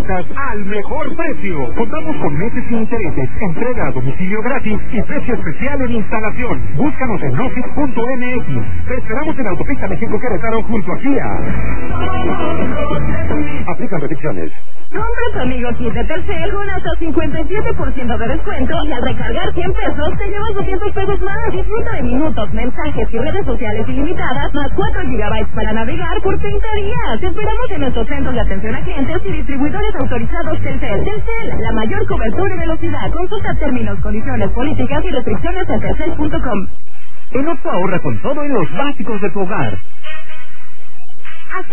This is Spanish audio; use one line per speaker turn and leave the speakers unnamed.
frutas al mejor precio. Contamos con meses sin intereses, entrega a domicilio gratis y precio especial en instalación. Búscanos en office.mx. Te esperamos en Autopista México Querétaro junto a Kia. Aplican restricciones.
Compra tu amigo kit de Telcel con hasta 57% de descuento y al recargar 100 pesos te llevas 200 pesos más. Disfruta de minutos, mensajes y redes sociales ilimitadas más 4 gigabytes para navegar por 30 días. Te esperamos en nuestros centros de atención a clientes y distribuidores autorizados Telcel. Telcel, la mayor cobertura y velocidad. Consulta términos, condiciones, políticas y restricciones en telcel.com.
En Oxxo ahorra con todo en los básicos de tu hogar.